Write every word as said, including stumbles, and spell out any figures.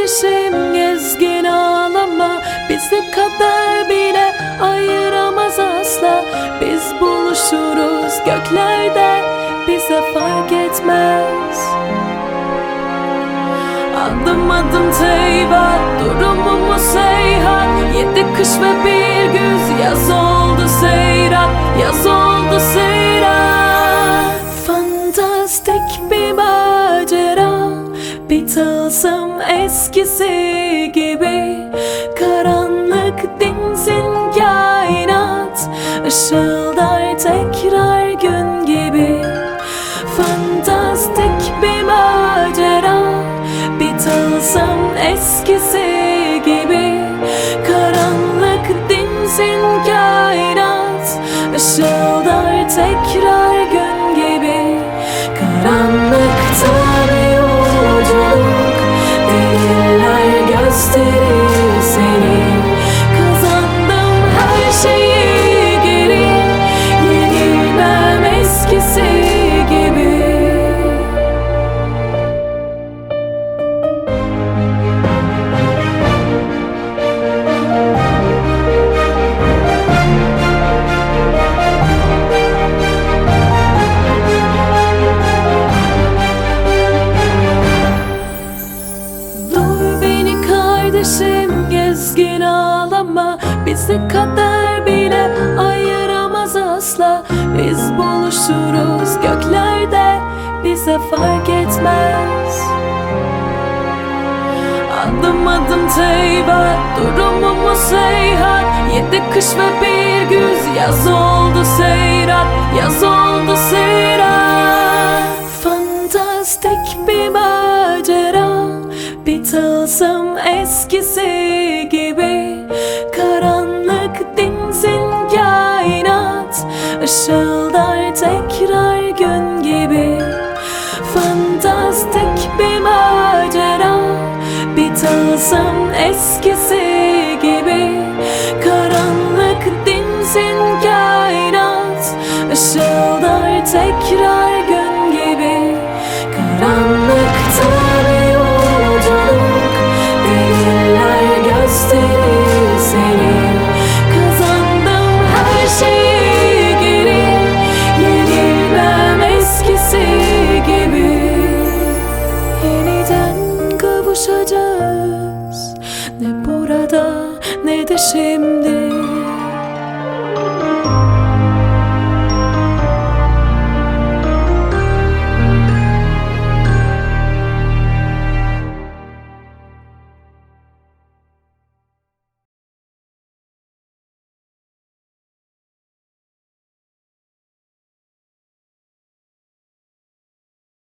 kardeşim gezgin ağlama, bizi kader bile ayıramaz asla. Biz buluşuruz göklerde, bize fark etmez. Adım adım teyva, durumumuz seyhan. Yedi kış ve bir güz, yaz oldu seyran, yaz oldu seyran. Fantastik bir macera, bir tılsım eskisi gibi. Karanlık dinsin kainat, ışıldar tekrar gün gibi. Fantastik bir macera, bir tılsım eskisi gibi. Karanlık dinsin kainat, ışıldar tekrar gün gibi. Karanlıkta bir yolculuk, deliller gösterir seni. Kazandım her şeyi geri, yenilmem eskisi gibi. Kardeşim gezgin ağlama, bizi kader bile ayıramaz asla. Biz buluşuruz göklerde, bize fark etmez. Adım adım teyva, durumumuz seyhan. Yedi kış ve bir güz, yaz oldu seyran, yaz oldu seyran. Fantastik bir macera, bir tılsım eskisi gibi. Karanlık dinsin kainat, ışıldar tekrar gün gibi. Fantastik bir macera, bir tılsım eskisi